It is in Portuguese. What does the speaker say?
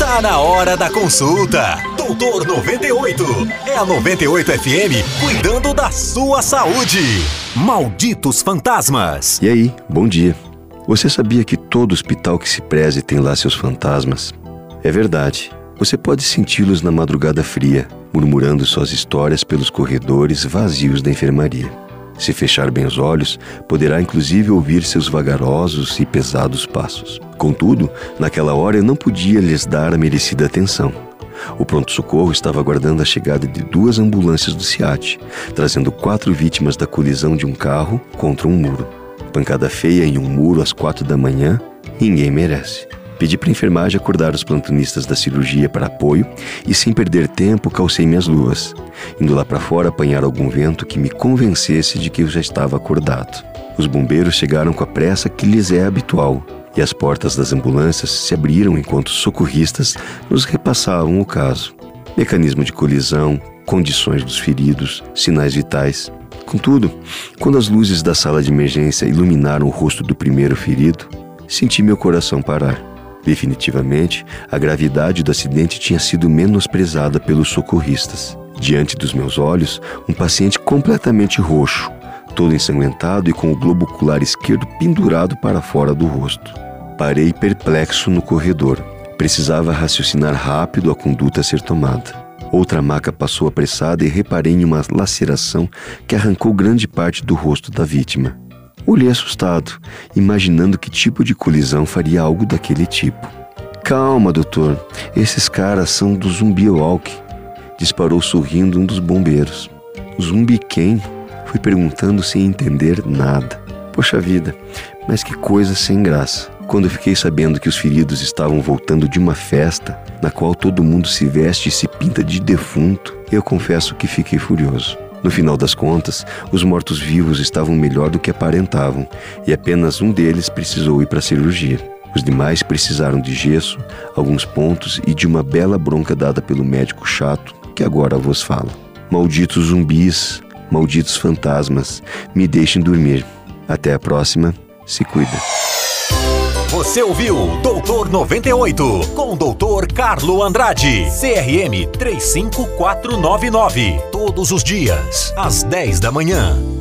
Tá na hora da consulta. Doutor 98. É a 98 FM cuidando da sua saúde. Malditos fantasmas. E aí, bom dia. Você sabia que todo hospital que se preze tem lá seus fantasmas? É verdade. Você pode senti-los na madrugada fria, murmurando suas histórias pelos corredores vazios da enfermaria. Se fechar bem os olhos, poderá inclusive ouvir seus vagarosos e pesados passos. Contudo, naquela hora eu não podia lhes dar a merecida atenção. O pronto-socorro estava aguardando a chegada de 2 ambulâncias do SEAT, trazendo 4 vítimas da colisão de um carro contra um muro. Pancada feia em um muro às 4 da manhã, ninguém merece. Pedi para a enfermagem acordar os plantonistas da cirurgia para apoio e, sem perder tempo, calcei minhas luvas, indo lá para fora apanhar algum vento que me convencesse de que eu já estava acordado. Os bombeiros chegaram com a pressa que lhes é habitual, e as portas das ambulâncias se abriram enquanto os socorristas nos repassavam o caso. Mecanismo de colisão, condições dos feridos, sinais vitais. Contudo, quando as luzes da sala de emergência iluminaram o rosto do primeiro ferido, senti meu coração parar. Definitivamente, a gravidade do acidente tinha sido menosprezada pelos socorristas. Diante dos meus olhos, um paciente completamente roxo, todo ensanguentado e com o globo ocular esquerdo pendurado para fora do rosto. Parei perplexo no corredor. Precisava raciocinar rápido a conduta a ser tomada. Outra maca passou apressada e reparei em uma laceração que arrancou grande parte do rosto da vítima. Olhei assustado, imaginando que tipo de colisão faria algo daquele tipo. Calma, doutor. Esses caras são do Zumbi Walk, disparou sorrindo um dos bombeiros. Zumbi quem? Fui perguntando sem entender nada. Poxa vida, mas que coisa sem graça. Quando fiquei sabendo que os feridos estavam voltando de uma festa, na qual todo mundo se veste e se pinta de defunto, eu confesso que fiquei furioso. No final das contas, os mortos-vivos estavam melhor do que aparentavam, e apenas um deles precisou ir para a cirurgia. Os demais precisaram de gesso, alguns pontos e de uma bela bronca dada pelo médico chato que agora vos fala. Malditos zumbis, malditos fantasmas, me deixem dormir. Até a próxima, se cuida. Você ouviu Doutor 98 com o Dr. Carlo Andrade, CRM 35499, todos os dias, às 10 da manhã.